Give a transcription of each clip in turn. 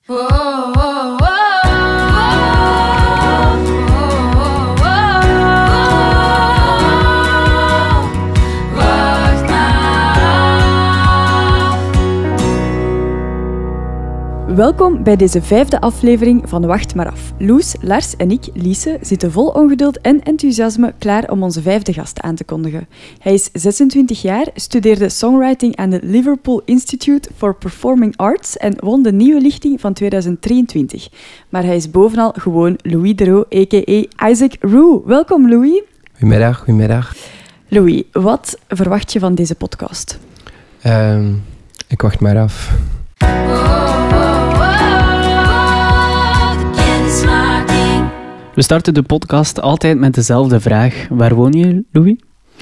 Welkom bij deze 5e aflevering van Wacht maar af. Loes, Lars en ik, Lise, zitten vol ongeduld en enthousiasme klaar om onze 5e gast aan te kondigen. Hij is 26 jaar, studeerde songwriting aan het Liverpool Institute for Performing Arts en won de nieuwe lichting van 2023. Maar hij is bovenal gewoon Louis Deroux, a.k.a. Isaac Roux. Welkom, Louis. Goedemiddag. Louis, wat verwacht je van deze podcast? Ik wacht maar af. We starten de podcast altijd met dezelfde vraag. Waar woon je, Louis?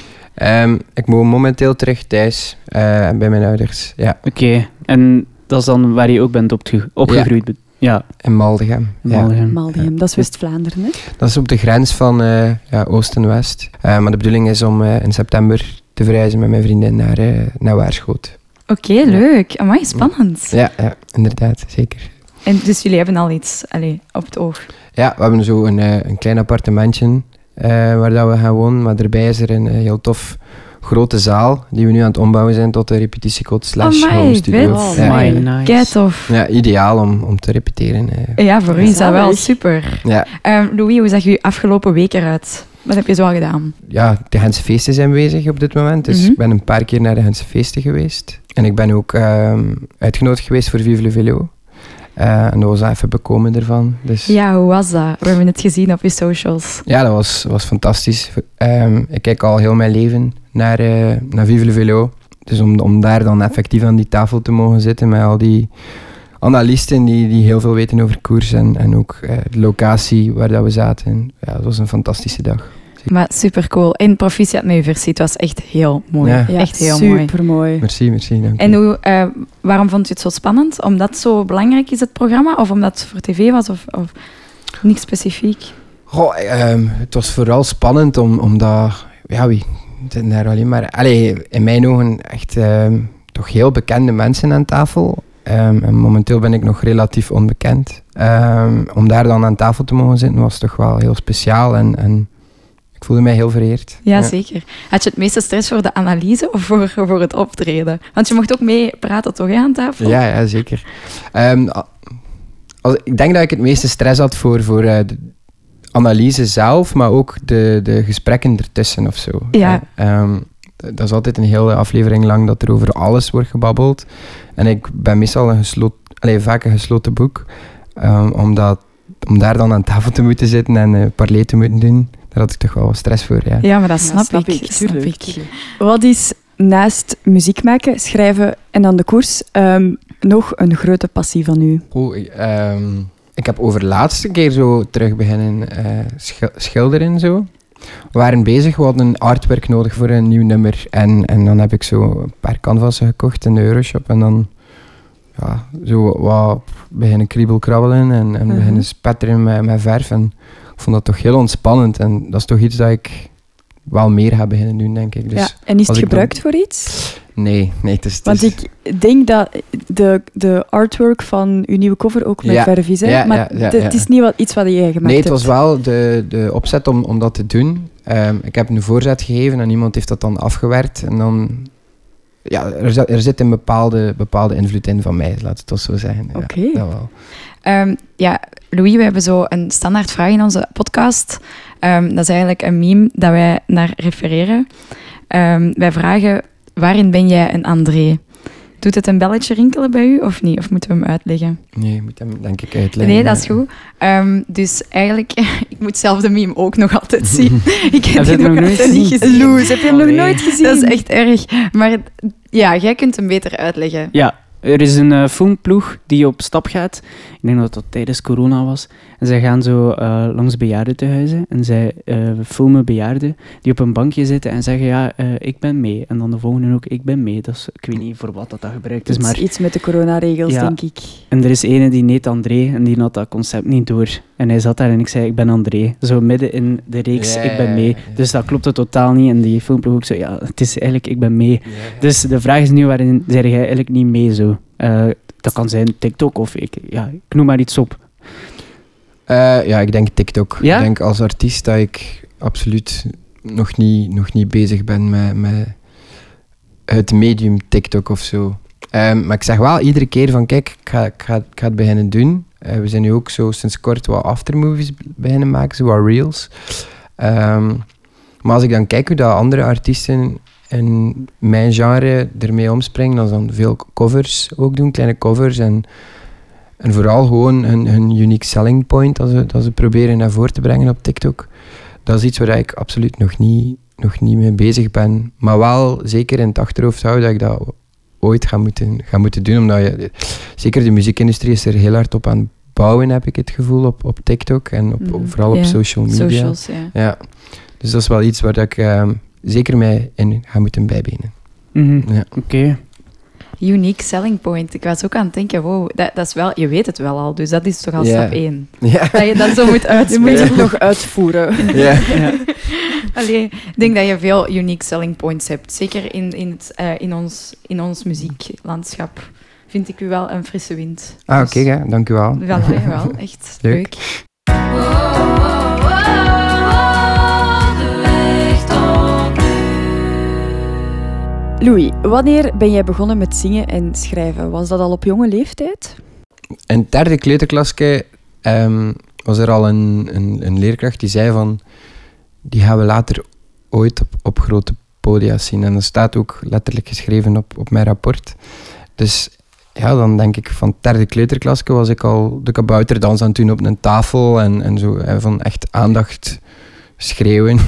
Ik woon momenteel terug thuis bij mijn ouders. Ja. Oké, en dat is dan waar je ook bent opgegroeid? Ja. In Maldegem. Maldegem, dat is West-Vlaanderen, hè? Dat is op de grens van Oost en West. Maar de bedoeling is om in september te verhuizen met mijn vriendin naar Waarschoot. Oké, leuk. Amai, spannend. Ja, inderdaad, zeker. En dus jullie hebben al iets op het oog? Ja, we hebben zo een klein appartementje waar dat we gaan wonen. Maar daarbij is er een heel tof grote zaal die we nu aan het ombouwen zijn tot een repetitiekot / home studio. Nice. Kei tof. Ja, ideaal om te repeteren. Ja, voor u is dat wel super. Ja. Louis, hoe zag je afgelopen week eruit? Wat heb je zo al gedaan? Ja, de Gentse feesten zijn bezig op dit moment. Dus ik ben een paar keer naar de Gentse feesten geweest. En ik ben ook uitgenodigd geweest voor Vive le Vélo. En dat was even bekomen ervan. Dus. Ja, hoe was dat? We hebben het gezien op je socials. Ja, dat was fantastisch. Ik kijk al heel mijn leven naar Vive le Vélo. Dus om daar dan effectief aan die tafel te mogen zitten met al die analisten die heel veel weten over koers en ook de locatie waar dat we zaten. Ja, dat was een fantastische dag. Maar super cool. En proficiat met je versie. Het was echt heel mooi. Ja. Echt heel super mooi. Merci, dank en waarom vond je het zo spannend? Omdat het zo belangrijk is, het programma? Of omdat het voor tv was? Of niks specifiek? Goh, het was vooral spannend omdat... Ja, wie zitten daar alleen maar... in mijn ogen echt toch heel bekende mensen aan tafel. En momenteel ben ik nog relatief onbekend. Om daar dan aan tafel te mogen zitten was toch wel heel speciaal en ik voelde mij heel vereerd. Ja, zeker. Had je het meeste stress voor de analyse of voor het optreden? Want je mocht ook mee praten toch aan tafel? Ja, zeker. Ik denk dat ik het meeste stress had voor de analyse zelf, maar ook de gesprekken ertussen of zo. Ja. Dat is altijd een hele aflevering lang dat er over alles wordt gebabbeld. En ik ben meestal vaak een gesloten boek. Om daar dan aan tafel te moeten zitten en parley te moeten doen, daar had ik toch wel wat stress voor. Ja, maar dat snap ik. Wat is naast muziek maken, schrijven en dan de koers nog een grote passie van u? Ik heb over de laatste keer zo terug beginnen schilderen. Zo. We waren bezig, we hadden een artwork nodig voor een nieuw nummer. En dan heb ik zo een paar canvassen gekocht in de Euroshop. En dan zo wat beginnen kriebelkrabbelen en beginnen spetteren met verf. En ik vond dat toch heel ontspannend. En dat is toch iets dat ik wel meer ga beginnen doen, denk ik. Dus ja, en is het gebruikt voor iets? Nee, het is... Want ik denk dat de artwork van uw nieuwe cover ook met verf is, hè? Ja, maar het is niet iets wat jij gemaakt hebt. Nee, het was wel de opzet om dat te doen. Ik heb een voorzet gegeven en iemand heeft dat dan afgewerkt. En dan... Ja, er zit een bepaalde invloed in van mij, laat het toch zo zeggen. Oké. Ja, dat wel. Louis, we hebben zo een standaard vraag in onze podcast. Dat is eigenlijk een meme dat wij naar refereren. Wij vragen, waarin ben jij een André? Doet het een belletje rinkelen bij u of niet? Of moeten we hem uitleggen? Nee, je moet hem denk ik uitleggen. Nee, dat is goed. Dus eigenlijk, ik moet zelf de meme ook nog altijd zien. Ik heb die nog nooit niet gezien. Loes, heb je hem nog nooit gezien? Dat is echt erg. Maar ja, jij kunt hem beter uitleggen. Ja, er is een filmploeg die op stap gaat. Ik denk dat dat tijdens corona was. En zij gaan zo langs bejaardentehuizen. En zij filmen bejaarden die op een bankje zitten en zeggen, ja, ik ben mee. En dan de volgende ook, ik ben mee. Dat is, ik weet niet voor wat dat gebruikt is. Maar iets met de coronaregels, denk ik. En er is ene die heet André en die had dat concept niet door. En hij zat daar en ik zei, ik ben André. Zo midden in de reeks, ik ben mee. Dus dat klopte totaal niet. En die filmploeg ook zo, ja, het is eigenlijk, ik ben mee. Dus de vraag is nu, waarin zeg jij eigenlijk niet mee zo? Dat kan zijn TikTok of ik noem maar iets op. Ik denk TikTok. Ja? Ik denk als artiest dat ik absoluut nog niet bezig ben met het medium TikTok of zo. Maar ik zeg wel iedere keer van kijk, ik ga het beginnen doen. We zijn nu ook zo sinds kort wat aftermovies beginnen maken, zo wat reels. Maar als ik dan kijk hoe dat andere artiesten in mijn genre ermee omspringen, dan dan veel covers ook doen, kleine covers. En vooral gewoon hun unique selling point dat ze proberen naar voren te brengen op TikTok. Dat is iets waar ik absoluut nog niet mee bezig ben. Maar wel zeker in het achterhoofd houden dat ik dat ooit ga moeten doen. Omdat zeker de muziekindustrie is er heel hard op aan het bouwen, heb ik het gevoel, op TikTok. En vooral op social media. Socials, ja. Dus dat is wel iets waar ik zeker mij in ga moeten bijbenen. Mm-hmm. Ja. Oké. Unique selling point. Ik was ook aan het denken, wow, dat is wel, je weet het wel al, dus dat is toch al Ja. stap 1. Ja. Dat je dat zo moet Je uitspreken. moet het nog uitvoeren. Ja. Allee, ik denk dat je veel unique selling points hebt. Zeker in ons muzieklandschap vind ik u wel een frisse wind. Oké, ja, dank u wel. Wel, echt Leuk. leuk. Louis, wanneer ben jij begonnen met zingen en schrijven? Was dat al op jonge leeftijd? In het derde kleuterklasje was er al een leerkracht die zei van, die gaan we later ooit op grote podia zien. En dat staat ook letterlijk geschreven op mijn rapport. Dus ja, dan denk ik van het derde kleuterklasje was ik al de kabouterdans aan het doen op een tafel en zo, van echt aandacht schreeuwen.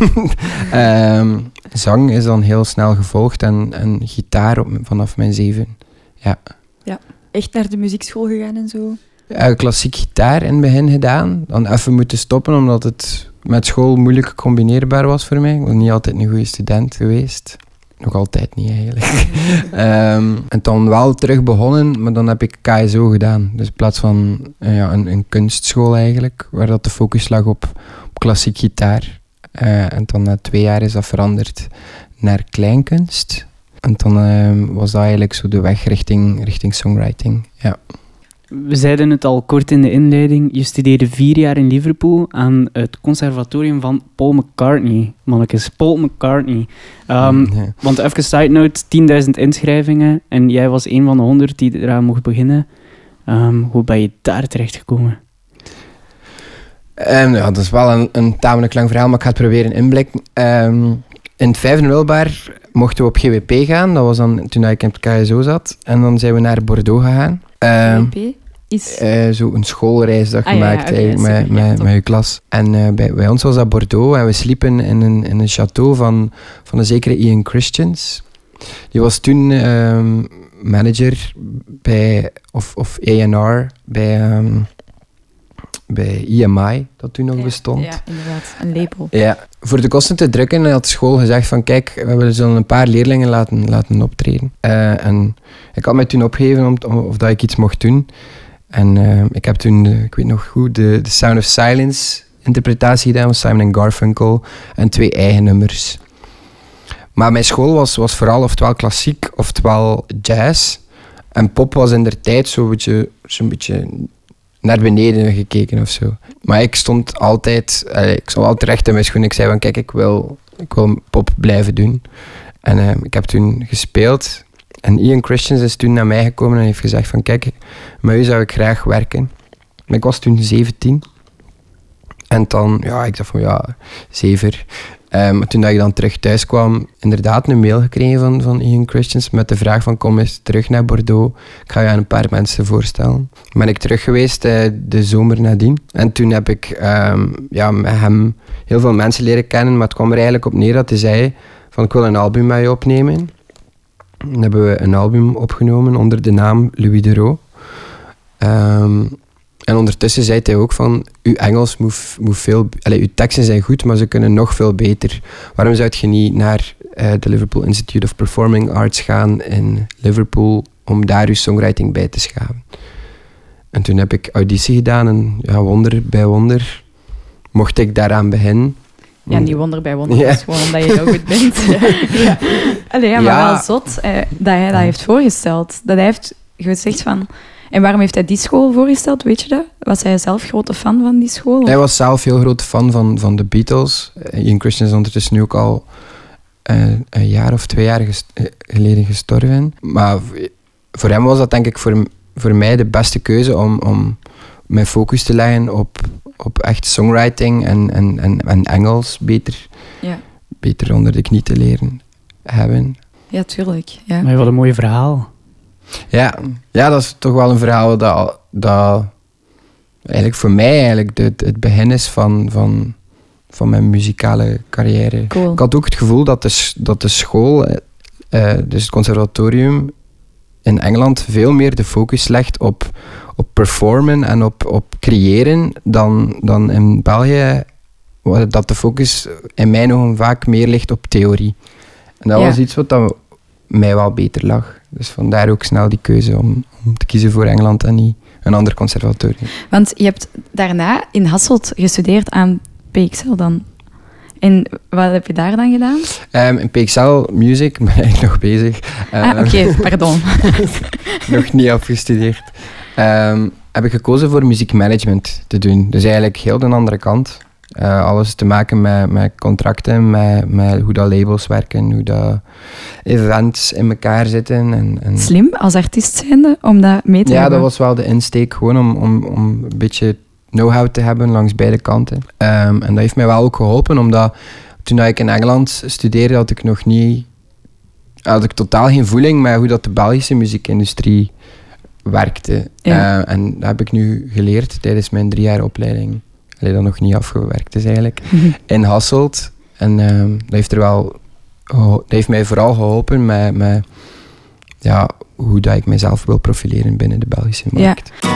Zang is dan heel snel gevolgd en gitaar vanaf mijn 7. Ja. Echt naar de muziekschool gegaan en zo? Klassiek gitaar in het begin gedaan. Dan even moeten stoppen omdat het met school moeilijk combineerbaar was voor mij. Ik ben niet altijd een goede student geweest. Nog altijd niet eigenlijk. En dan wel terug begonnen, maar dan heb ik KSO gedaan. Dus in plaats van een kunstschool eigenlijk, waar dat de focus lag op klassiek gitaar. En dan na 2 jaar is dat veranderd naar kleinkunst. En dan was dat eigenlijk zo de weg richting songwriting. Ja. We zeiden het al kort in de inleiding. Je studeerde 4 jaar in Liverpool aan het conservatorium van Paul McCartney. Mannekes, Paul McCartney. Want even side note, 10.000 inschrijvingen en jij was een van de 100 die eraan mocht beginnen. Hoe ben je daar terechtgekomen? Dat is wel een tamelijk lang verhaal, maar ik ga het proberen inblikken. In het 5e middelbaar mochten we op GWP gaan. Dat was dan toen ik in het KSO zat. En dan zijn we naar Bordeaux gegaan. GWP is... Zo een schoolreis dat gemaakt ja, okay, met je klas. En bij ons was dat Bordeaux. En we sliepen in een château van een zekere Ian Christians. Die was toen manager bij... Of A&R bij EMI, dat toen nog bestond. Ja, inderdaad. Een label. Ja, voor de kosten te drukken had de school gezegd van kijk, we zullen een paar leerlingen laten optreden. En ik had mij toen opgegeven of dat ik iets mocht doen. En ik heb toen, ik weet nog goed, de Sound of Silence interpretatie gedaan van Simon & Garfunkel en 2 eigen nummers. Maar mijn school was vooral oftewel klassiek, oftewel jazz. En pop was in der tijd zo'n beetje naar beneden gekeken of zo. Maar ik stond altijd recht in mijn schoen. Ik zei van kijk, ik wil pop blijven doen. En ik heb toen gespeeld. En Ian Christians is toen naar mij gekomen en heeft gezegd van kijk, met u zou ik graag werken. Maar ik was toen 17. En dan, ik dacht van zever. Maar toen dat ik dan terug thuis kwam, inderdaad een mail gekregen van Ian Christians met de vraag van kom eens terug naar Bordeaux. Ik ga je aan een paar mensen voorstellen. Ben ik terug geweest de zomer nadien. En toen heb ik met hem heel veel mensen leren kennen, maar het kwam er eigenlijk op neer dat hij zei van ik wil een album met je opnemen. Dan hebben we een album opgenomen onder de naam Louis Deroux. En ondertussen zei hij ook van, uw Engels moet veel... uw teksten zijn goed, maar ze kunnen nog veel beter. Waarom zou je niet naar de Liverpool Institute of Performing Arts gaan in Liverpool om daar uw songwriting bij te schaven? En toen heb ik auditie gedaan en wonder bij wonder mocht ik daaraan beginnen. Ja, niet wonder bij wonder, is gewoon omdat je heel goed bent. Maar wel zot dat hij dat heeft voorgesteld. Dat hij heeft gezegd van... En waarom heeft hij die school voorgesteld, weet je dat? Was hij zelf grote fan van die school? Hij was zelf heel grote fan van de Beatles. Ian Christian is ondertussen nu ook al een jaar of 2 jaar geleden gestorven. Maar voor hem was dat denk ik voor mij de beste keuze om mijn focus te leggen op echt songwriting en Engels beter onder de knie te leren hebben. Ja, tuurlijk. Ja. Maar wat een mooi verhaal. Ja, dat is toch wel een verhaal dat eigenlijk voor mij het begin is van mijn muzikale carrière. Cool. Ik had ook het gevoel dat de school, dus het conservatorium in Engeland, veel meer de focus legt op performen en op creëren dan in België, dat de focus in mijn ogen vaak meer ligt op theorie. En dat was iets wat mij wel beter lag. Dus vandaar ook snel die keuze om te kiezen voor Engeland en niet een ander conservatorium. Want je hebt daarna in Hasselt gestudeerd aan PXL dan. En wat heb je daar dan gedaan? In PXL Music ben ik nog bezig. Oké, pardon. Nog niet afgestudeerd. Heb ik gekozen voor muziekmanagement te doen. Dus eigenlijk heel de andere kant. Alles te maken met contracten, met hoe dat labels werken, hoe dat events in elkaar zitten. En Slim, als artiest zijnde, om dat mee te hebben. Ja, dat was wel de insteek, gewoon om een beetje know-how te hebben langs beide kanten. En dat heeft mij wel ook geholpen, omdat toen ik in Engeland studeerde, had ik totaal geen voeling met hoe dat de Belgische muziekindustrie werkte. Ja. En dat heb ik nu geleerd tijdens mijn 3 jaar opleiding. Alleen dat nog niet afgewerkt is eigenlijk. In Hasselt. En dat heeft mij vooral geholpen met hoe dat ik mezelf wil profileren binnen de Belgische markt. Ja.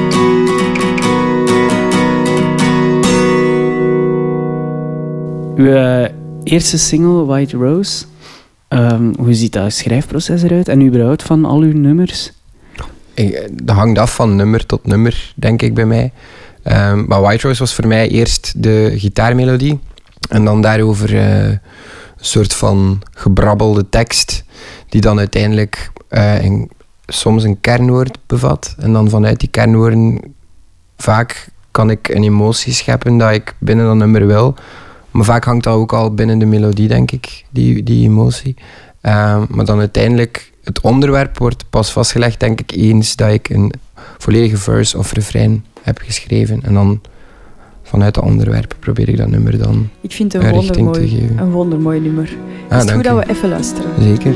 Uw eerste single, White Rose, hoe ziet dat schrijfproces eruit? En überhaupt van al uw nummers? Dat hangt af van nummer tot nummer, denk ik, bij mij. Maar White Rose was voor mij eerst de gitaarmelodie. En dan daarover een soort van gebrabbelde tekst, die dan uiteindelijk soms een kernwoord bevat. En dan vanuit die kernwoorden vaak kan ik een emotie scheppen dat ik binnen dat nummer wil. Maar vaak hangt dat ook al binnen de melodie, denk ik, die emotie. Maar dan uiteindelijk, het onderwerp wordt pas vastgelegd, denk ik, eens dat ik een volledige verse of refrein heb geschreven. En dan vanuit dat onderwerp probeer ik dat nummer dan ik vind het richting te geven. Een wondermooi nummer. Is het goed dat we even luisteren? Zeker.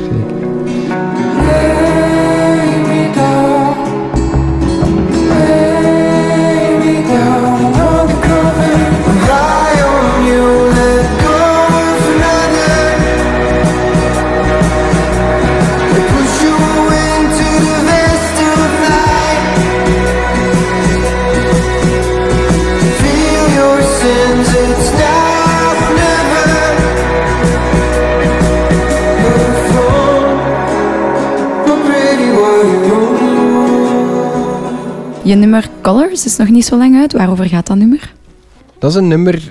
Je nummer Colors is nog niet zo lang uit. Waarover gaat dat nummer? Dat is een nummer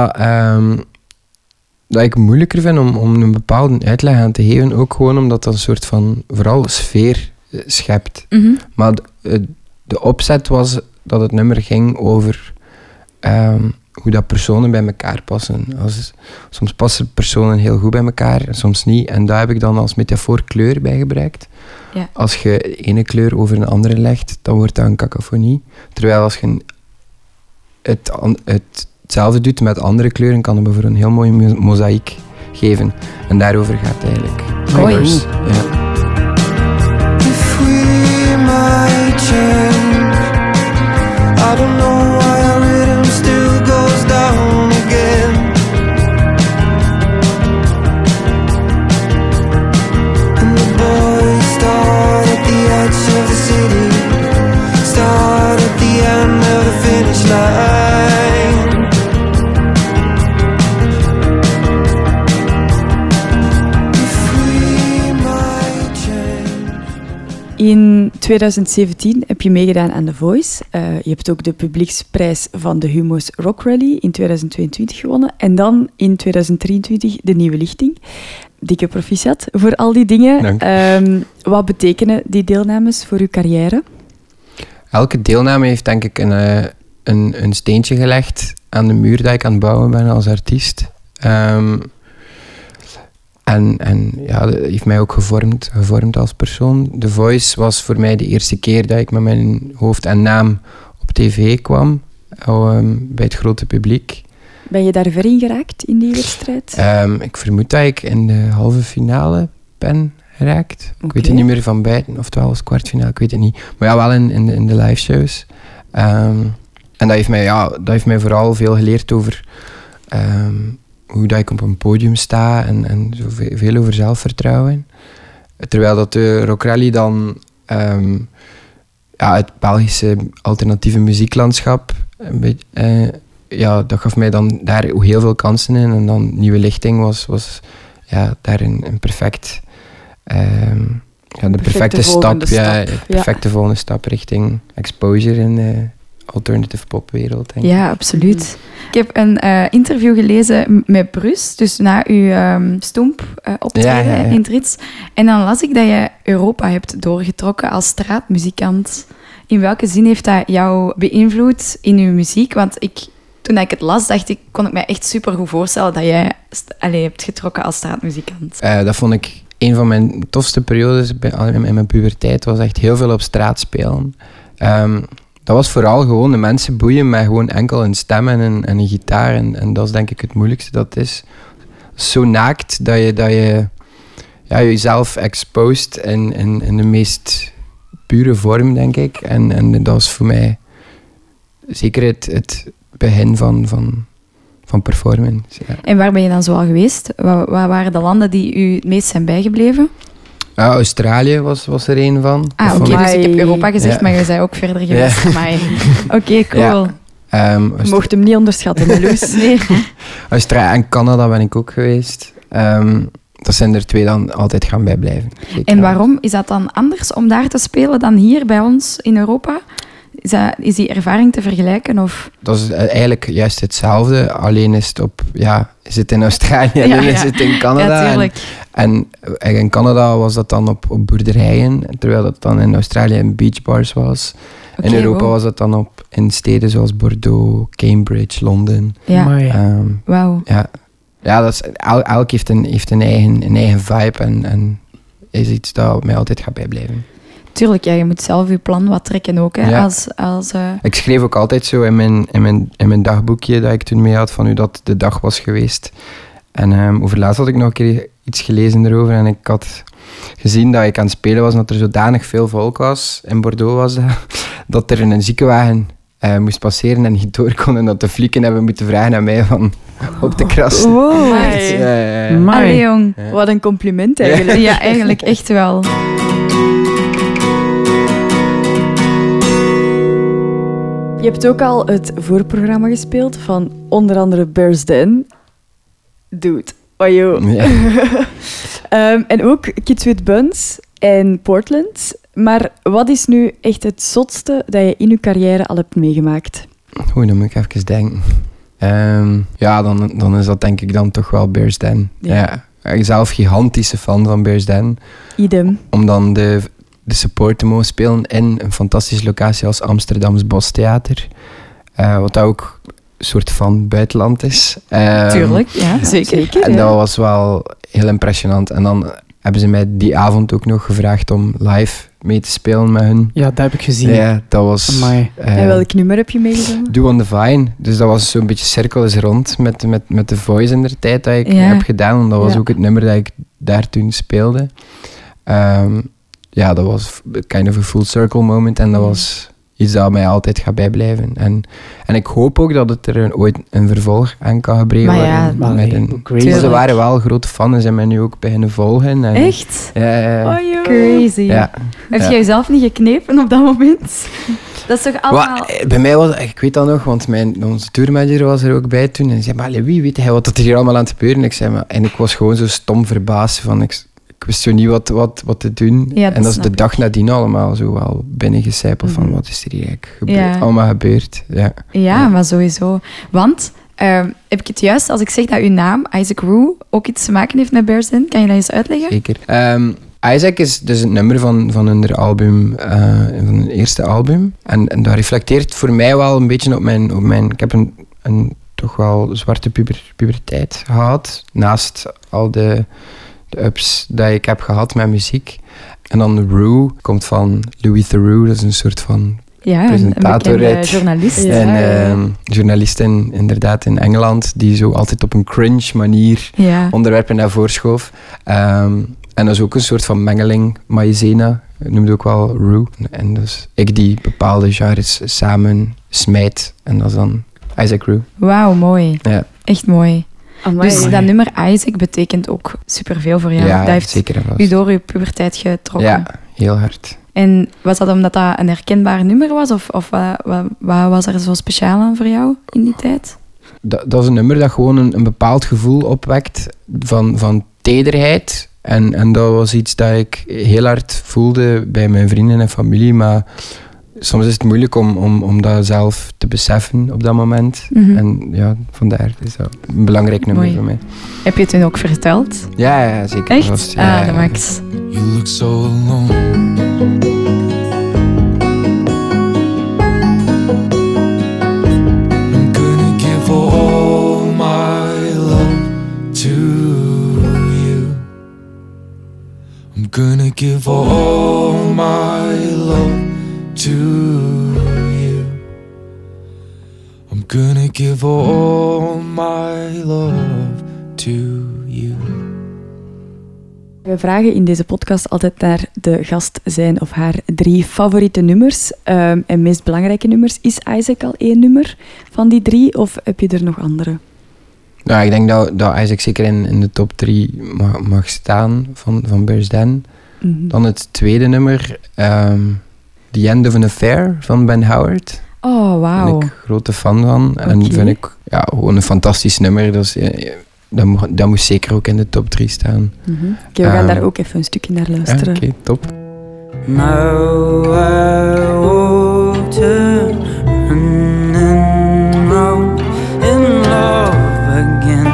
dat ik moeilijker vind om een bepaalde uitleg aan te geven. Ook gewoon omdat dat een soort van, vooral sfeer schept. Mm-hmm. Maar de opzet was dat het nummer ging over hoe dat personen bij elkaar passen. Soms passen personen heel goed bij elkaar en soms niet. En daar heb ik dan als metafoor kleur bij gebruikt. Ja. Als je de ene kleur over een andere legt, dan wordt dat een cacophonie. Terwijl als je hetzelfde doet met andere kleuren, kan het bijvoorbeeld een heel mooie mozaïek geven. En daarover gaat het eigenlijk. Mooi. Ja. If we might change, I don't know why our rhythm still goes down again. And the boys start at the edge of the city, start at the end of the finish line. In 2017 heb je meegedaan aan The Voice. Je hebt ook de publieksprijs van de Humo's Rock Rally in 2022 gewonnen. En dan in 2023 de Nieuwe Lichting. Dikke proficiat voor al die dingen. Dank. Wat betekenen die deelnames voor uw carrière? elke deelname heeft denk ik een steentje gelegd aan de muur dat ik aan het bouwen ben als artiest. En ja, dat heeft mij ook gevormd als persoon. The Voice was voor mij de eerste keer dat ik met mijn hoofd en naam op tv kwam. Bij het grote publiek. Ben je daar ver in geraakt in die wedstrijd? Ik vermoed dat ik in de halve finale ben geraakt. Okay. Ik weet het niet meer van buiten, of het wel als kwartfinale, ik weet het niet. Maar ja, wel in de live shows. En dat heeft mij vooral veel geleerd over hoe dat ik op een podium sta en veel over zelfvertrouwen. Terwijl dat de Rock Rally dan het Belgische alternatieve muzieklandschap een beetje, dat gaf mij dan daar heel veel kansen in. En dan Nieuwe Lichting was daar een perfect de perfecte stap. De perfecte volgende stap richting exposure in de alternative popwereld, denk ik. Ja, absoluut. Ik heb een interview gelezen met Brus, dus na uw Stoemp optreden in Trits. En dan las ik dat je Europa hebt doorgetrokken als straatmuzikant. In welke zin heeft dat jou beïnvloed in uw muziek? Want toen ik het las, kon ik me echt super goed voorstellen dat jij hebt getrokken als straatmuzikant. Dat vond ik een van mijn tofste periodes in mijn puberteit. Was echt heel veel op straat spelen. Dat was vooral gewoon de mensen boeien met gewoon enkel een stem en een gitaar. En dat is denk ik het moeilijkste dat is. Zo naakt dat je jezelf exposed in de meest pure vorm, denk ik. En dat was voor mij zeker het begin van performance. Ja. En waar ben je dan zoal geweest? Wat waren de landen die u het meest zijn bijgebleven? Australië was er een van. Oké, dus ik heb Europa gezegd, maar je zei ook verder geweest. Oké, cool. Ja. Je mocht hem niet onderschatten, Loes. Nee. Australië en Canada ben ik ook geweest. Dat zijn er twee dan altijd gaan bijblijven. En waarom? Is dat dan anders om daar te spelen dan hier bij ons in Europa? Is die ervaring te vergelijken? Of? Dat is eigenlijk juist hetzelfde, alleen is het in Australië en is het in Canada. Ja, tuurlijk. En in Canada was dat dan op boerderijen, terwijl dat dan in Australië in beachbars was. Okay, in Europa was dat dan in steden zoals Bordeaux, Cambridge, Londen. Ja. Wauw. Ja, dat is, elk heeft een eigen vibe en is iets dat mij altijd gaat bijblijven. Tuurlijk, je moet zelf je plan wat trekken ook. Hè, ja. Ik schreef ook altijd zo in mijn dagboekje dat ik toen mee had van hoe dat de dag was geweest. En overlaatst had ik nog een keer iets gelezen erover en ik had gezien dat ik aan het spelen was en dat er zodanig veel volk was, in Bordeaux was dat er een ziekenwagen moest passeren en niet door kon en dat de flieken hebben moeten vragen aan mij van op te krassen. Wow. Allee, jong. Ja. Wat een compliment eigenlijk. Ja, eigenlijk echt wel. Je hebt ook al het voorprogramma gespeeld van onder andere Bears Den. Dude. Oh joh. Ja. En ook Kids with Buns en Portland. Maar wat is nu echt het zotste dat je in je carrière al hebt meegemaakt? Oei, dan moet ik even denken. Dan is dat denk ik dan toch wel Bears Den. Ja. Ik ben zelf gigantische fan van Bears Den. Idem. Om dan de support te mogen spelen in een fantastische locatie als Amsterdams Bostheater. Wat dat ook een soort van buitenland is. Tuurlijk, ja, zeker. En dat was wel heel impressionant. En dan hebben ze mij die avond ook nog gevraagd om live mee te spelen met hun. Ja, dat heb ik gezien. Ja, dat was... En welk nummer heb je meegezongen? Do on the Vine. Dus dat was zo'n beetje cirkel is rond met The Voice in de tijd dat ik heb gedaan. En dat was ook het nummer dat ik daar toen speelde. Dat was kind of a full circle moment. En dat was iets dat mij altijd gaat bijblijven. En ik hoop ook dat het er ooit een vervolg aan kan gebeuren worden. Ze waren wel grote fan en zijn mij nu ook beginnen volgen. En, echt? Ja. Oh, joh. Crazy. Ja. Heb jij jezelf niet geknepen op dat moment? Dat is toch allemaal... Bij mij was ik weet dat nog, want onze tourmanager was er ook bij toen. En hij zei, maar wie weet hij wat er hier allemaal aan het gebeuren? En ik was gewoon zo stom verbaasd van... Ik wist zo niet wat te doen. Ja, en dat is de dag nadien allemaal zo wel binnengecijpeld van wat is er hier eigenlijk allemaal gebeurd. Ja, maar sowieso. Want, heb ik het juist als ik zeg dat uw naam, Isaac Rue, ook iets te maken heeft met Bears Den? Kan je dat eens uitleggen? Zeker. Isaac is dus het nummer van hun album, van hun eerste album. En dat reflecteert voor mij wel een beetje op mijn ik heb een toch wel zwarte puberteit gehad. Naast al de ups dat ik heb gehad met muziek. En dan Rue komt van Louis Theroux, dat is een soort van presentator. Een journalist. Journalist inderdaad in Engeland, die zo altijd op een cringe manier onderwerpen naar voren schoof. En dat is ook een soort van mengeling. Maïzena noemde ook wel Rue. En dus ik die bepaalde genres samen smijt. En dat is dan Isaac Rue. Wauw, mooi. Ja. Echt mooi. Amai. Dus dat nummer Isaac betekent ook superveel voor jou. Ja, dat heeft zeker en vast. u door uw puberteit getrokken. Ja, heel hard. En was dat omdat dat een herkenbaar nummer was? Of wat was er zo speciaal aan voor jou in die tijd? Dat is een nummer dat gewoon een bepaald gevoel opwekt van tederheid. En dat was iets dat ik heel hard voelde bij mijn vrienden en familie. Maar soms is het moeilijk om dat zelf te beseffen op dat moment. Mhm. En ja, vandaar is dat een belangrijk nummer Mooi. voor mij. Heb je het toen ook verteld? Ja, zeker. Echt? vast. De Max. You look so alone. I'm gonna give all my love to you. I'm gonna give all my love to you. I'm gonna give all my love to you. We vragen in deze podcast altijd naar de gast zijn of haar 3 favoriete nummers. En meest belangrijke nummers. Is Isaac al 1 nummer van die 3 of heb je er nog andere? Ja, ik denk dat Isaac zeker in de top 3 mag staan van Bears Den. Mhm. Dan het tweede nummer, The End of an Affair van Ben Howard. Oh, wauw. Daar ben ik grote fan van. En Oké. vind ik gewoon een fantastisch nummer. Dus, dat moest zeker ook in de top 3 staan. Mhm. Oké, we gaan daar ook even een stukje naar Ja, luisteren. Oké, top. Now I walk to running round in love again.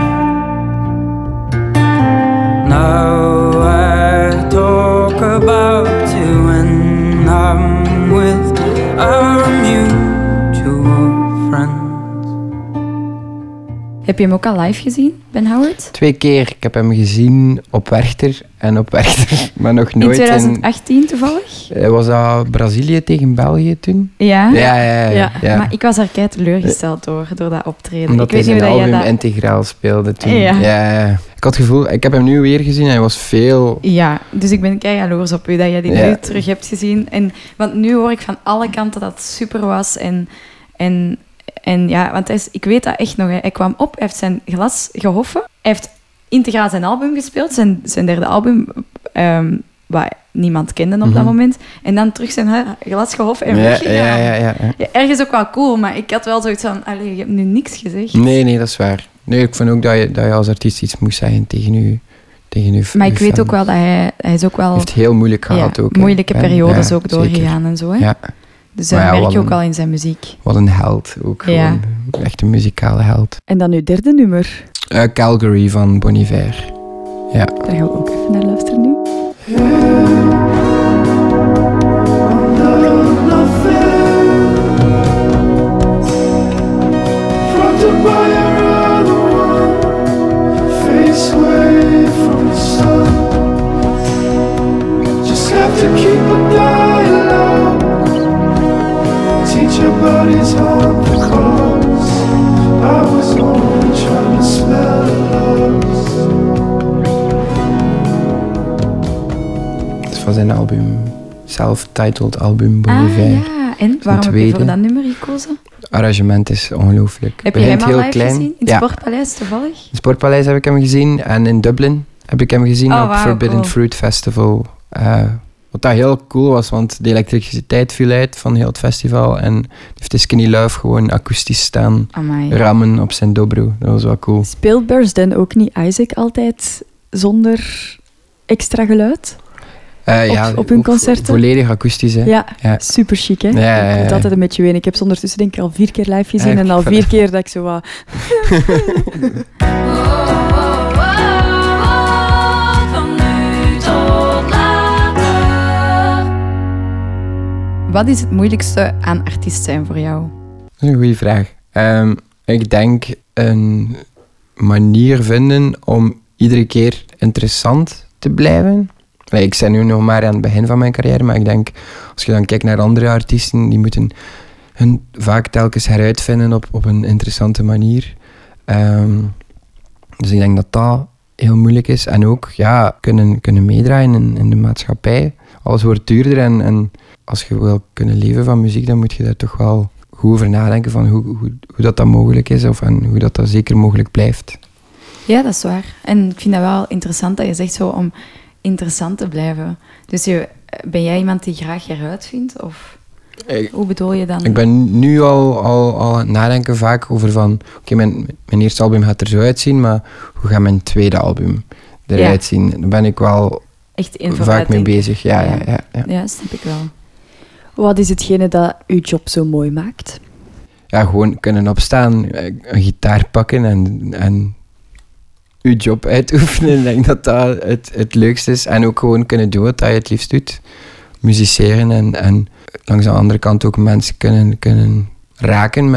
Now I talk about you when I'm with our mutual friends. Heb je hem ook al live gezien, Ben Howard? 2 keer. Ik heb hem gezien op Werchter en op Werchter, maar nog In nooit 2018 toevallig? Was dat Brazilië tegen België toen? Ja. Ja. Maar ik was er kei teleurgesteld door dat optreden. Omdat ik weet hij niet zijn hoe dat album jij dat... integraal speelde toen. Ja. Ik had het gevoel, ik heb hem nu weer gezien en hij was veel... Ja, dus ik ben kei jaloers op u dat je die nu terug hebt gezien. Want nu hoor ik van alle kanten dat het super was. En ja, want ik weet dat echt nog. Hij kwam op, hij heeft zijn glas gehoffen. Hij heeft integraal zijn album gespeeld, zijn derde album, wat niemand kende op dat moment. En dan terug zijn glas gehoffen en weggegaan. Ja. Ja, ergens ook wel cool, maar ik had wel zoiets van, allee, je hebt nu niks gezegd. Nee, dat is waar. Nee, ik vind ook dat je als artiest iets moest zeggen tegen je Maar ik fan. weet ook wel dat hij is ook wel... Hij heeft heel moeilijk gehad ook. hè. moeilijke periodes Ja, ook doorgegaan en zo. Hè? Ja, Dus Maar dat ja, merk je wat ook een- wel in zijn muziek. wat een held ook. Ja. Gewoon. Echt een muzikale held. En dan uw derde nummer. Calgary van Bon Iver. Ja. Daar gaan we ook even naar luisteren nu. Het is van zijn album, self-titled album Bon Iver. Ja. En waarom heb je tweede. voor dat nummer gekozen? Arrangement is ongelooflijk. Heb je Begint hem al heel live klein. gezien? In het Ja. Sportpaleis toevallig? In het Sportpaleis heb ik hem gezien en in Dublin heb ik hem gezien Oh, op wauw, Forbidden cool. Fruit Festival. Wat dat heel cool was, want de elektriciteit viel uit van heel het festival en heeft de Skinny Love gewoon akoestisch staan Amai. rammen op zijn dobro. Dat was wel cool. Speelt Bears Den ook niet Isaac altijd zonder extra geluid? op hun ook concerten? Volledig akoestisch, hè. Ja, Ja. super chic, hè? Ja. Ik moet altijd een beetje wenen. Ik heb ze ondertussen denk ik al 4 keer live gezien Ja, en al ik 4 keer dat ik zo wat... Van nu tot laat. Wat is het moeilijkste aan artiest zijn voor jou? Dat is een goede vraag. Ik denk een manier vinden om iedere keer interessant te blijven. Ik ben nu nog maar aan het begin van mijn carrière, maar ik denk, als je dan kijkt naar andere artiesten, die moeten hun vaak telkens heruitvinden op een interessante manier. Dus ik denk dat dat heel moeilijk is. En ook kunnen meedraaien in de maatschappij. Alles wordt duurder en als je wil kunnen leven van muziek, dan moet je daar toch wel goed over nadenken van hoe dat mogelijk is en hoe dat zeker mogelijk blijft. Ja, dat is waar. En ik vind dat wel interessant dat je zegt zo om interessant te blijven. Dus ben jij iemand die graag eruit vindt? Of hoe bedoel je dan? Ik ben nu al aan het nadenken vaak over van... Oké, mijn eerste album gaat er zo uitzien, maar hoe gaat mijn tweede album eruit zien? Daar ben ik wel echt vaak mee bezig. Ja, snap ik wel. Wat is hetgene dat uw job zo mooi maakt? Ja, gewoon kunnen opstaan, een gitaar pakken en uw job uitoefenen. Ik denk dat dat het leukste is. En ook gewoon kunnen doen wat je het liefst doet. Musiceren en langs de andere kant ook mensen kunnen raken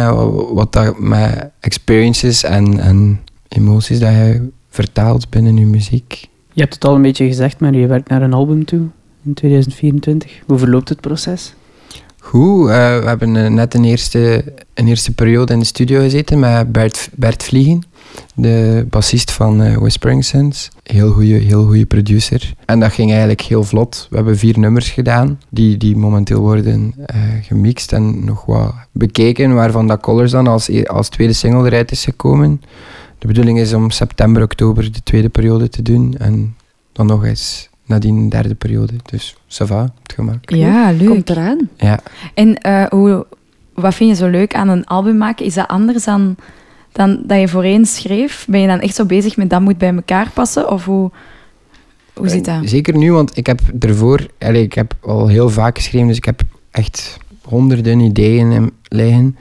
met experiences en emoties dat je vertaalt binnen je muziek. Je hebt het al een beetje gezegd, maar je werkt naar een album toe in 2024. Hoe verloopt het proces? Goed, we hebben net een eerste periode in de studio gezeten met Bert Vliegen, de bassist van Whispering Suns. Heel goede producer. En dat ging eigenlijk heel vlot. We hebben 4 nummers gedaan, die momenteel worden gemixt en nog wat bekeken, waarvan dat Colors dan als tweede single eruit is gekomen. De bedoeling is om september, oktober de tweede periode te doen en dan nog eens nadien een derde periode. Dus ça va, het gemaakt. Ja, leuk. Komt eraan. Ja. En wat vind je zo leuk aan een album maken? Is dat anders dan dat je voorheen schreef? Ben je dan echt zo bezig met dat moet bij elkaar passen? Of hoe zit dat? Zeker nu, want ik heb ervoor... ik heb al heel vaak geschreven, dus ik heb echt honderden ideeën liggen.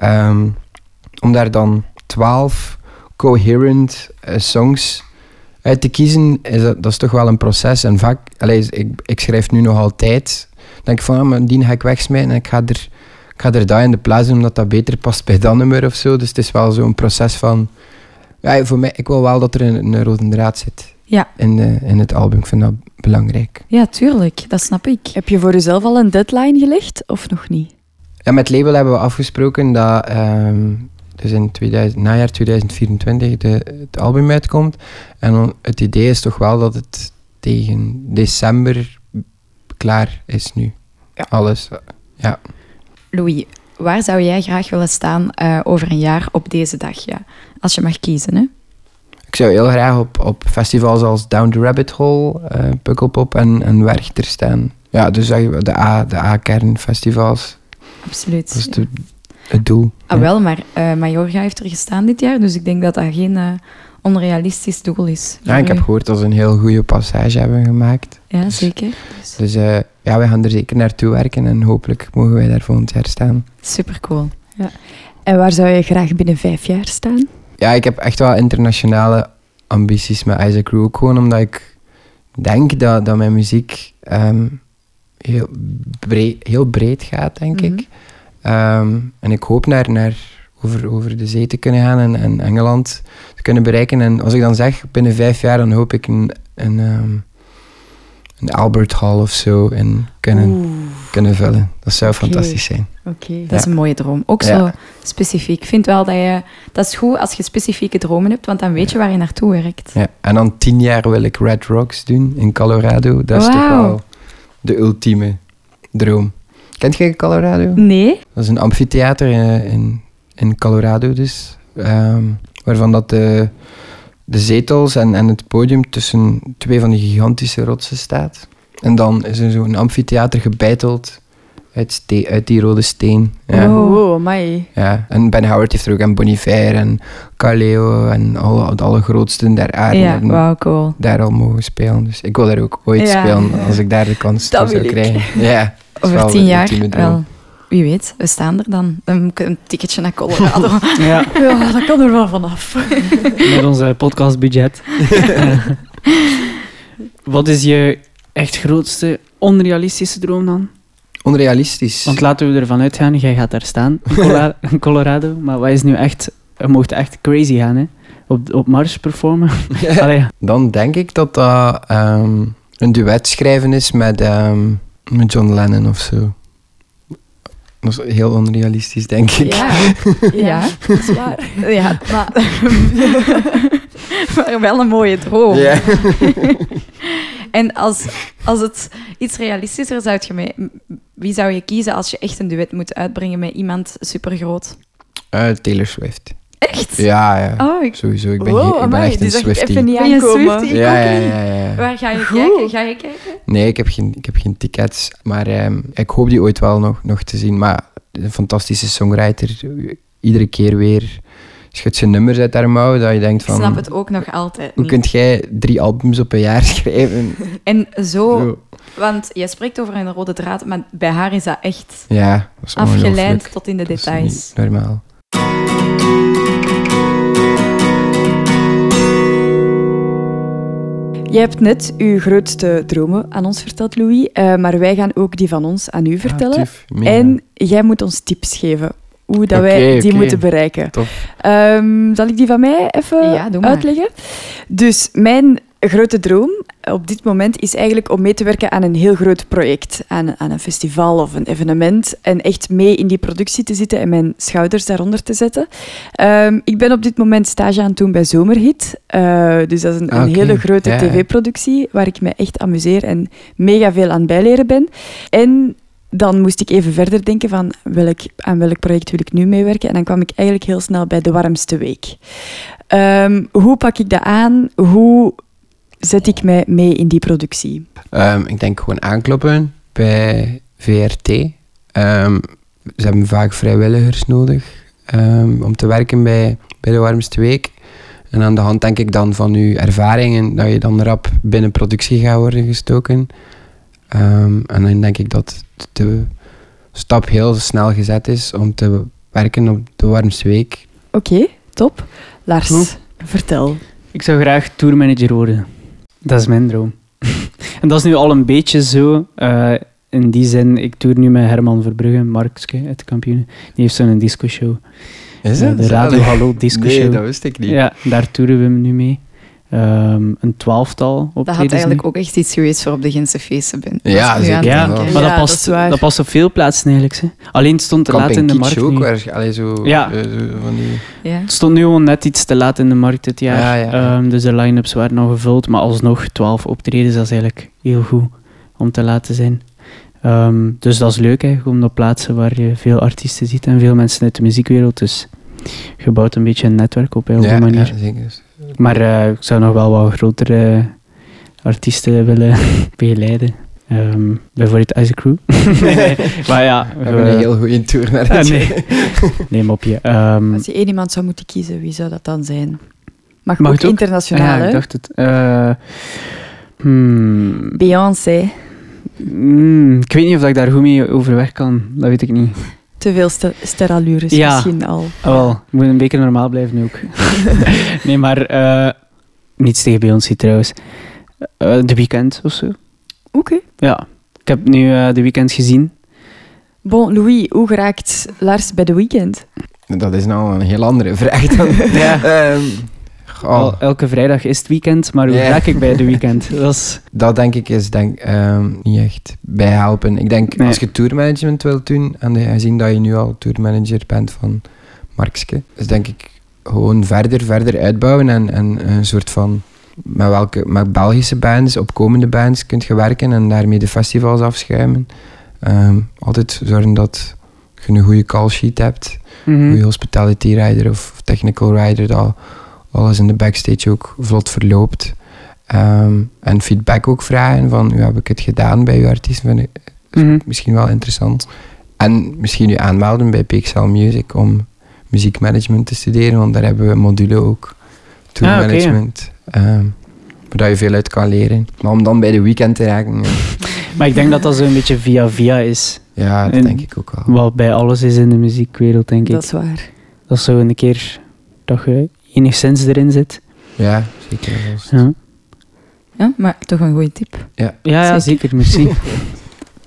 Om daar dan 12 coherent songs uit te kiezen, dat is toch wel een proces. En vaak, ik schrijf nu nog altijd, denk ik van, maar die ga ik wegsmijten en ik ga er dat in de plaats doen, omdat dat beter past bij dat nummer of zo. Dus het is wel zo'n proces van, ja, voor mij, ik wil wel dat er een rode draad zit in het album. Ik vind dat belangrijk. Ja, tuurlijk, dat snap ik. Heb je voor jezelf al een deadline gelegd, of nog niet? Ja, met het label hebben we afgesproken dat dus in najaar 2024 het album uitkomt. En het idee is toch wel dat het tegen december klaar is nu. Ja. Alles, ja. Louis, waar zou jij graag willen staan over een jaar op deze dag? Ja? Als je mag kiezen, hè? Ik zou heel graag op festivals als Down the Rabbit Hole, Pukkelpop en Werchter staan. Ja, dus de A-kernfestivals. Absoluut. Dat is het doel. Ah, wel, maar Majorga heeft er gestaan dit jaar, dus ik denk dat dat geen onrealistisch doel is. Ja, ik heb gehoord dat ze een heel goede passage hebben gemaakt. Ja, zeker. Dus we gaan er zeker naartoe werken en hopelijk mogen wij daar volgend jaar staan. Supercool. Ja. En waar zou je graag binnen 5 jaar staan? Ja, ik heb echt wel internationale ambities met Isaac Rue, ook gewoon omdat ik denk dat mijn muziek heel breed gaat, denk ik. En ik hoop naar over de zee te kunnen gaan en Engeland te kunnen bereiken. En als ik dan zeg, binnen 5 jaar, dan hoop ik een Albert Hall of zo kunnen vullen. Dat zou fantastisch zijn. Okay. Dat is een mooie droom. Ook zo specifiek. Ik vind wel dat is goed als je specifieke dromen hebt, want dan weet je waar je naartoe werkt. Ja. En dan 10 jaar wil ik Red Rocks doen in Colorado. Dat is toch wel de ultieme droom. Kent jij Colorado? Nee. Dat is een amfitheater in Colorado dus. Waarvan dat de zetels en het podium tussen 2 van die gigantische rotsen staat. En dan is er zo'n amfitheater gebeiteld uit die rode steen. Ja. Oh, amai. Ja, en Ben Howard heeft er ook en Bon Iver en Carleo en alle grootsten der aarde. Ja, wauw, cool. Daar al mogen spelen. Dus ik wil daar ook ooit spelen als ik daar de kans toe zou krijgen. Ja, over 10 jaar, wel. Wie weet, we staan er dan. Dan moet ik een ticketje naar Colorado. Ja, dat kan er wel vanaf. Met onze podcastbudget. Wat is je echt grootste onrealistische droom dan? Onrealistisch. Want laten we ervan uitgaan, jij gaat daar staan in Colorado. Maar wat is nu echt... Je mocht echt crazy gaan, hè? Op Mars performen. Allee. Dan denk ik dat dat een duet schrijven is met John Lennon of zo. Dat is heel onrealistisch, denk ik. Ja, dat is waar. ja, maar wel een mooie droom. Ja. En als het iets realistischer zou je wie zou je kiezen als je echt een duet moet uitbrengen met iemand supergroot? Taylor Swift. Echt? Ja. Oh, Sowieso. Ik ben, Wow, ik ben amai, echt een die zag ik Swiftie. even niet Ben je aankomen. Swiftie? Ja. Waar ga je kijken? Ga je kijken? Nee, ik heb geen tickets. Maar ik hoop die ooit wel nog te zien. Maar een fantastische songwriter. Iedere keer weer schudt zijn nummers uit haar mouw. Dat je denkt Ik van... snap het ook nog altijd Hoe niet. kunt jij 3 albums op een jaar schrijven? En zo, want jij spreekt over een rode draad, maar bij haar is dat echt Ja, dat is ongelooflijk. afgeleid tot in de Dat is details. niet normaal. Je hebt net uw grootste dromen aan ons verteld, Louis. Maar wij gaan ook die van ons aan u vertellen. Tief, mega. En jij moet ons tips geven hoe dat Oké, wij die oké. moeten bereiken. Tof. Zal ik die van mij even Ja, doe maar. uitleggen? Dus mijn grote droom op dit moment is eigenlijk om mee te werken aan een heel groot project. Aan een festival of een evenement. En echt mee in die productie te zitten en mijn schouders daaronder te zetten. Ik ben op dit moment stage aan het doen bij Zomerhit. Dus dat is een Oké, hele grote ja. tv-productie waar ik me echt amuseer en mega veel aan bijleren ben. En dan moest ik even verder denken van aan welk project wil ik nu meewerken. En dan kwam ik eigenlijk heel snel bij De Warmste Week. Hoe pak ik dat aan? Hoe zet ik mij mee in die productie? Ik denk gewoon aankloppen bij VRT. Ze hebben vaak vrijwilligers nodig om te werken bij De Warmste Week. En aan de hand denk ik dan van uw ervaringen dat je dan rap binnen productie gaat worden gestoken. En dan denk ik dat de stap heel snel gezet is om te werken op De Warmste Week. Oké, top. Lars, Goed. vertel. Ik zou graag tourmanager worden. Dat is mijn droom. En dat is nu al een beetje zo. In die zin, ik tour nu met Herman Verbrugge, Markske uit de Kampioenen. Die heeft zo'n disco-show. Is De Radio Hallo disco-show. Nee, dat wist ik niet. Ja, daar toeren we nu mee. Een 12-tal optredens Dat had eigenlijk nu. ook echt iets geweest voor op de Gentse feesten ben. Ja, Als ik nu aan zeker. het Ja, denken. maar Ja, dat dat is past, waar. dat past op veel plaatsen eigenlijk. Hè. Alleen het stond te laat in de markt ook, nu. zo, Ja. zo van die... Ja. Het stond nu gewoon net iets te laat in de markt dit jaar. Ja. Dus de line-ups waren nog gevuld. Maar alsnog 12 optredens, dat is eigenlijk heel goed om te laten zijn. Dus dat is leuk, hè. Gewoon op plaatsen waar je veel artiesten ziet en veel mensen uit de muziekwereld. Dus je bouwt een beetje een netwerk op, hè, op die manier. Ja, zeker. Maar ik zou nog wel wat grotere artiesten willen begeleiden. Bijvoorbeeld Isaac Crew. nee. Maar ja... We hebben een heel goede tour naar het nee, mopje. Als je één iemand zou moeten kiezen, wie zou dat dan zijn? Mag Mag ook het ook? internationaal, ja, hè? ik dacht het. Beyoncé. Ik weet niet of ik daar goed mee overweg kan. Dat weet ik niet. Te veel sterallures Ja. misschien al. Wel, ik moet een beetje normaal blijven ook. Nee, maar... niets tegen Beyoncé trouwens. The Weeknd of zo. Oké. Ja. Ik heb nu The Weeknd gezien. Bon, Louis, hoe geraakt Lars bij The Weeknd? Dat is nou een heel andere vraag dan... Ja. Goh, Elke vrijdag is het weekend, maar hoe Ja. raak ik bij The Weeknd? Dat is... dat denk ik is niet echt bijhelpen. Ik denk, Nee. als je tourmanagement wilt doen, en gezien dat je nu al tourmanager bent van Markske, dus denk ik gewoon verder uitbouwen en een soort van... Met Belgische bands, opkomende bands kunt je werken en daarmee de festivals afschuimen. Altijd zorgen dat je een goede call sheet hebt. Goede hospitality rider of technical rider, dat alles in de backstage ook vlot verloopt. En feedback ook vragen van, hoe heb ik het gedaan bij uw artiest? Vind ik misschien wel interessant. En misschien u aanmelden bij PXL Music om muziekmanagement te studeren, want daar hebben we een module ook. Tourmanagement. Waar je veel uit kan leren. Maar om dan bij The Weeknd te raken... Maar ik denk dat dat zo'n beetje via is. Ja, dat En denk ik ook wel. Wat bij alles is in de muziekwereld, denk ik. Dat is waar. Dat is zo een keer dat je enigszins erin zit. Ja, zeker. Ja, Ja, maar toch een goede tip. ja zeker, merci.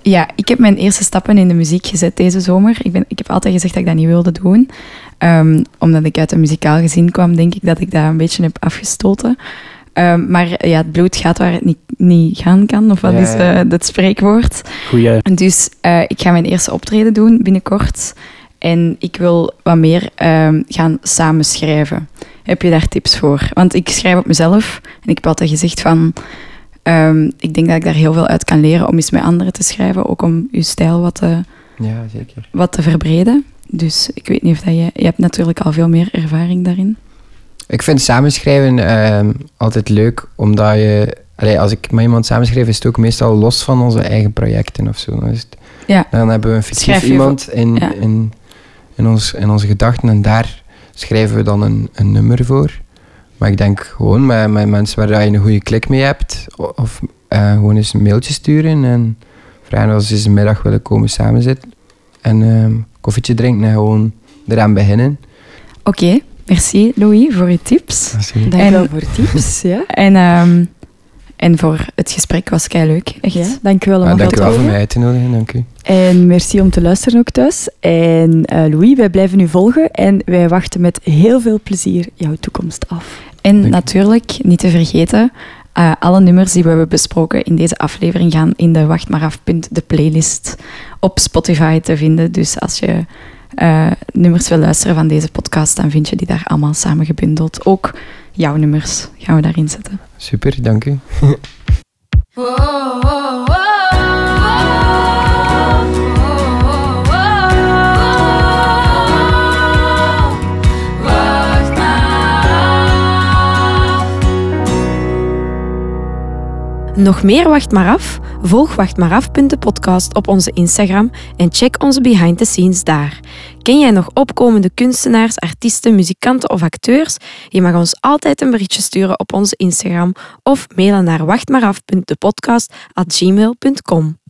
Ja, ik heb mijn eerste stappen in de muziek gezet deze zomer. Ik heb altijd gezegd dat ik dat niet wilde doen. Omdat ik uit een muzikaal gezin kwam, denk ik dat ik dat een beetje heb afgestoten. Maar ja, het bloed gaat waar het niet gaan kan. Of wat is het spreekwoord? Goeie. Dus ik ga mijn eerste optreden doen binnenkort. En ik wil wat meer gaan samenschrijven. Heb je daar tips voor? Want ik schrijf op mezelf. En ik heb altijd gezegd van... ik denk dat ik daar heel veel uit kan leren om eens met anderen te schrijven. Ook om je stijl wat te verbreden. Dus ik weet niet of dat je hebt natuurlijk al veel meer ervaring daarin. Ik vind samenschrijven altijd leuk, omdat je... als ik met iemand samenschrijf, is het ook meestal los van onze eigen projecten of zo. Dan hebben we een fictief iemand in onze gedachten en daar schrijven we dan een nummer voor. Maar ik denk gewoon met mensen waar je een goede klik mee hebt, of gewoon eens een mailtje sturen en vragen of ze eens een middag willen komen samenzitten en koffietje drinken en gewoon eraan beginnen. Oké, merci Louis voor je tips. Dank je wel voor tips. Ja. En voor het gesprek was leuk, echt. Ja, dank je wel om dank je wel voor mij uit te nodigen, dank u. En merci om te luisteren ook thuis. En Louis, wij blijven u volgen en wij wachten met heel veel plezier jouw toekomst af. En natuurlijk, niet te vergeten, alle nummers die we hebben besproken in deze aflevering gaan in de Wacht maar af, de playlist op Spotify te vinden. Dus als je nummers wil luisteren van deze podcast, dan vind je die daar allemaal samengebundeld. Ook jouw nummers gaan we daarin zetten. Super, dank u. Nog meer Wacht maar af? Volg Wacht maar af, de podcast op onze Instagram en check onze behind the scenes daar. Ken jij nog opkomende kunstenaars, artiesten, muzikanten of acteurs? Je mag ons altijd een berichtje sturen op onze Instagram of mailen naar wachtmaaraf.depodcast@gmail.com.